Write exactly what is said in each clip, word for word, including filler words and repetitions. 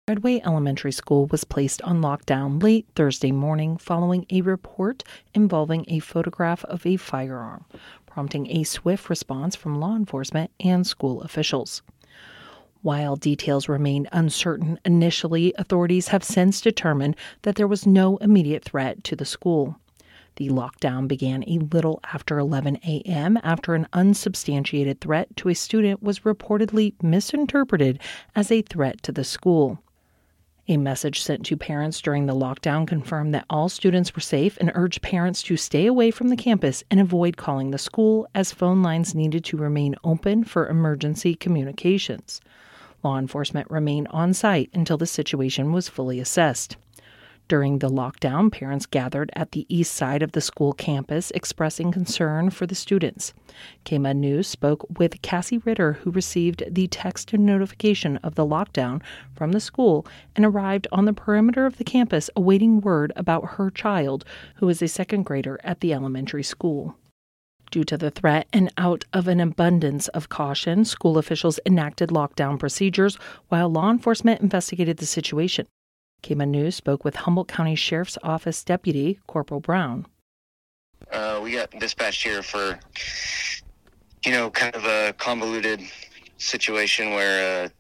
Redway Elementary School was placed on lockdown late Thursday morning following a report involving a photograph of a firearm, prompting a swift response from law enforcement and school officials. While details remained uncertain initially, authorities have since determined that there was no immediate threat to the school. The lockdown began a little after eleven a.m. after an unsubstantiated threat to a student was reportedly misinterpreted as a threat to the school. A message sent to parents during the lockdown confirmed that all students were safe and urged parents to stay away from the campus and avoid calling the school, as phone lines needed to remain open for emergency communications. Law enforcement remained on site until the situation was fully assessed. During the lockdown, parents gathered at the east side of the school campus expressing concern for the students. K M E D News spoke with Cassie Ritter, who received the text notification of the lockdown from the school and arrived on the perimeter of the campus awaiting word about her child, who is a second grader at the elementary school. Due to the threat and out of an abundance of caution, school officials enacted lockdown procedures while law enforcement investigated the situation. K M E D News spoke with Humboldt County Sheriff's Office Deputy Corporal Brown. Uh, we got dispatched here for, you know, kind of a convoluted situation where uh,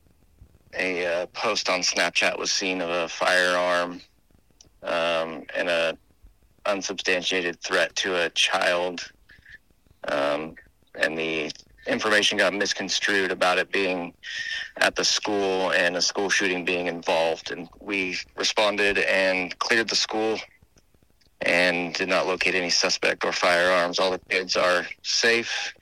a uh, post on Snapchat was seen of a firearm um, and a unsubstantiated threat to a child, um, and the information got misconstrued about it being at the school and a school shooting being involved. And we responded and cleared the school and did not locate any suspect or firearms. All the kids are safe,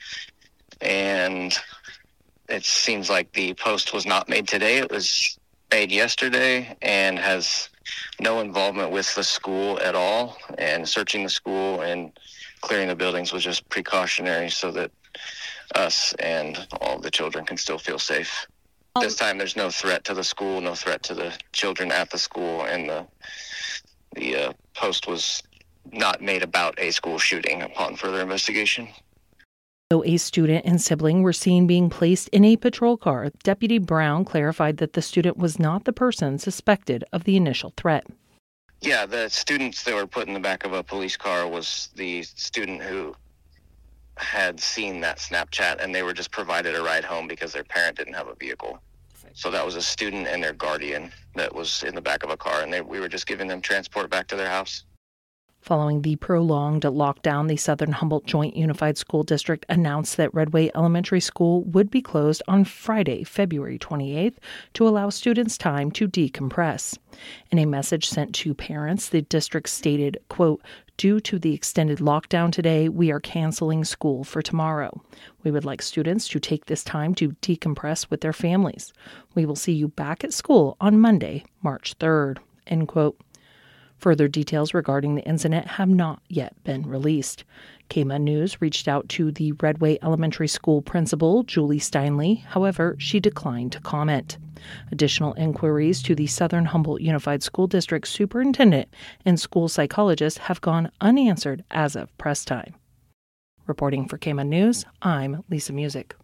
and it seems like the post was not made today. It was made yesterday and has no involvement with the school at all. And searching the school and clearing the buildings was just precautionary so that us and all the children can still feel safe. This time there's no threat to the school, no threat to the children at the school, and the the uh, post was not made about a school shooting upon further investigation. Though a student and sibling were seen being placed in a patrol car, Deputy Brown clarified that the student was not the person suspected of the initial threat. Yeah, the students that were put in the back of a police car was the student who had seen that Snapchat, and they were just provided a ride home because their parent didn't have a vehicle. So that was a student and their guardian that was in the back of a car, and they, we were just giving them transport back to their house. Following the prolonged lockdown, the Southern Humboldt Joint Unified School District announced that Redway Elementary School would be closed on Friday, February twenty-eighth, to allow students time to decompress. In a message sent to parents, the district stated, quote, "Due to the extended lockdown today, we are canceling school for tomorrow. We would like students to take this time to decompress with their families. We will see you back at school on Monday, March third," end quote. Further details regarding the incident have not yet been released. K M E D News reached out to the Redway Elementary School principal, Julie Steinley. However, she declined to comment. Additional inquiries to the Southern Humboldt Unified School District superintendent and school psychologist have gone unanswered as of press time. Reporting for K M E D News, I'm Lisa Music.